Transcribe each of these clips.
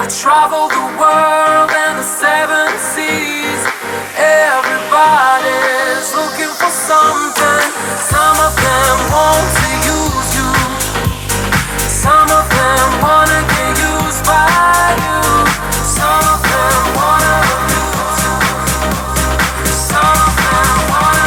Travel the world and the seven seas. Everybody's looking for something. Some of them want to use you. Some of them wanna get used by you. Some of them wanna abuse you. Some of them wanna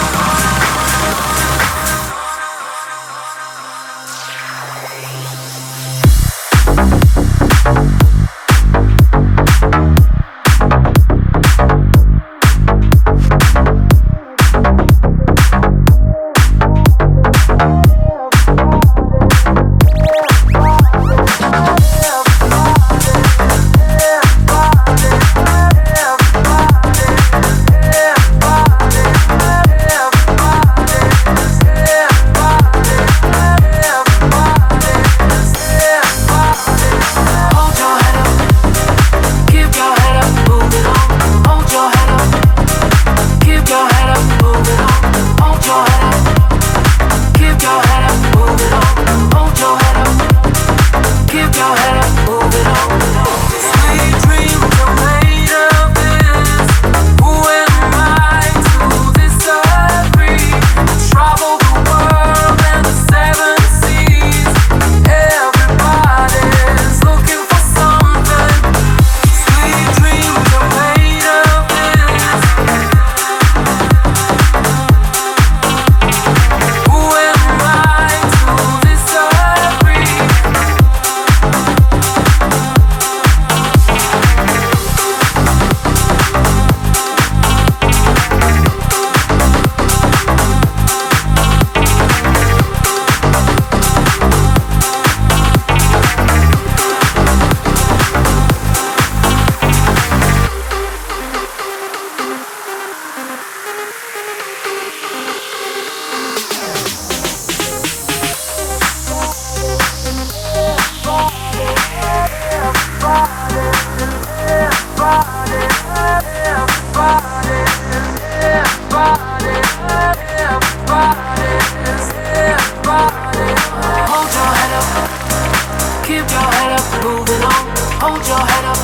hold your head up,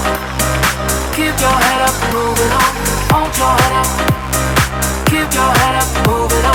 keep your head up, moving on. Hold your head up, keep your head up, moving on.